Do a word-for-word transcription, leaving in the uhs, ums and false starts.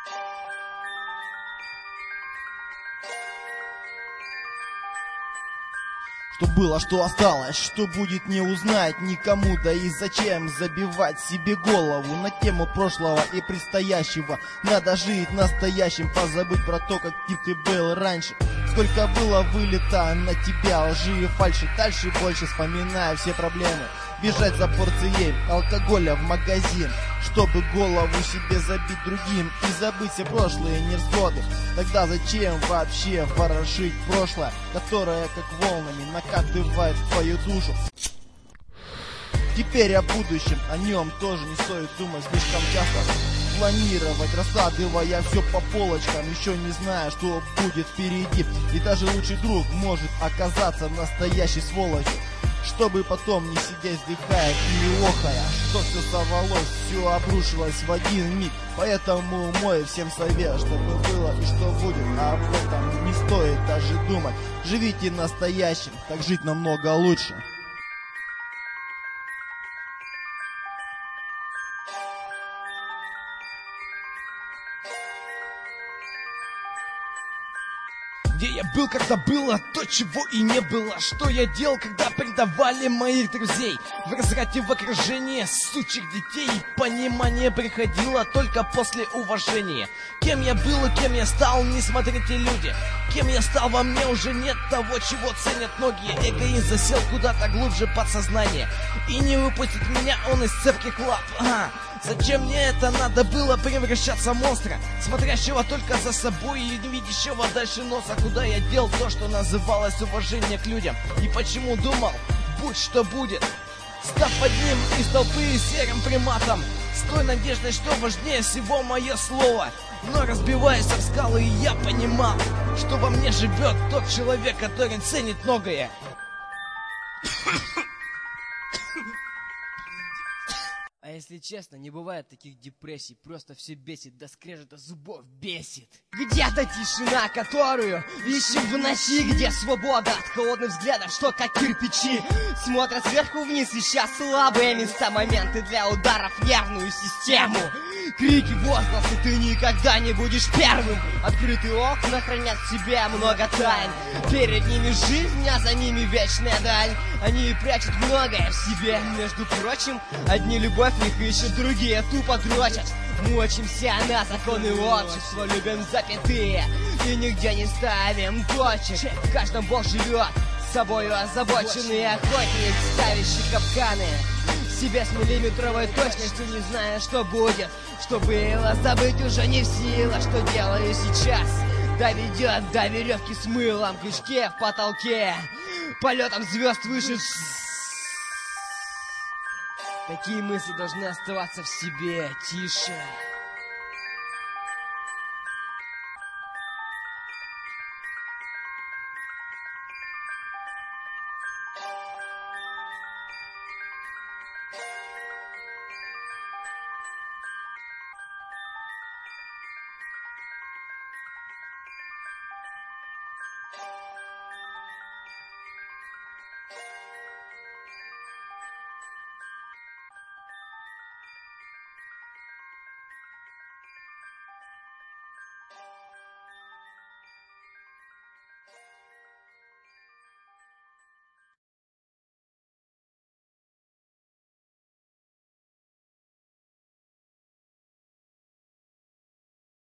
Что было, что осталось, что будет, не узнать никому. Да и зачем забивать себе голову на тему прошлого и предстоящего? Надо жить настоящим, позабыть про то, каким ты был раньше. Сколько было вылета на тебя лжи и фальши. Дальше больше вспоминая все проблемы. Бежать за порцией алкоголя в магазин, чтобы голову себе забить другим и забыть все прошлые невзгоды. Тогда зачем вообще ворошить прошлое, которое как волнами накатывает в твою душу? Теперь о будущем, о нем тоже не стоит думать слишком часто. Планировать, раскладывая все по полочкам, еще не зная, что будет впереди. И даже лучший друг может оказаться настоящей сволочью, чтобы потом не сидеть вздыхая и охая, что все сорвалось, все обрушилось в один миг. Поэтому мой всем совет, чтобы было и что будет, а об этом не стоит даже думать. Живите настоящим, так жить намного лучше. Где я был, когда было то, чего и не было? Что я делал, когда предавали моих друзей? В разврате, в окружении сучих детей. Понимание приходило только после уважения. Кем я был и кем я стал, не смотрите, люди. Кем я стал, во мне уже нет того, чего ценят многие. Эгоист засел куда-то глубже подсознания, и не выпустит меня он из цепких лап. Ага. Зачем мне это надо было превращаться в монстра, смотрящего только за собой и не видящего дальше носа? Куда я дел то, что называлось уважение к людям? И почему думал, будь что будет, став одним из толпы серым приматом, с той надеждой, что важнее всего мое слово. Но разбиваясь об скалы, я понимал, что во мне живет тот человек, который ценит многое. А если честно, не бывает таких депрессий, просто все бесит, до скрежета зубов бесит. Где-то тишина, которую ищем в ночи, где свобода от холодных взглядов, что как кирпичи смотрят сверху вниз, ища слабые места, моменты для ударов в нервную систему. Крики, возгласы, ты никогда не будешь первым. Открытые окна хранят в себе много тайн. Перед ними жизнь, а за ними вечная даль. Они прячут многое в себе. Между прочим, одни любовь их ищут, другие тупо дрочат. Мочимся на законы общества, любим запятые и нигде не ставим точек. В каждом Бог живет, с собою озабоченный охотник, ставящий капканы себе с миллиметровой точностью, не зная, что будет. Что было, забыть уже не в силах. Что делаю сейчас, доведет до веревки с мылом, крючке в потолке, полетом звезд выше. Такие мысли должны оставаться в себе. Тише.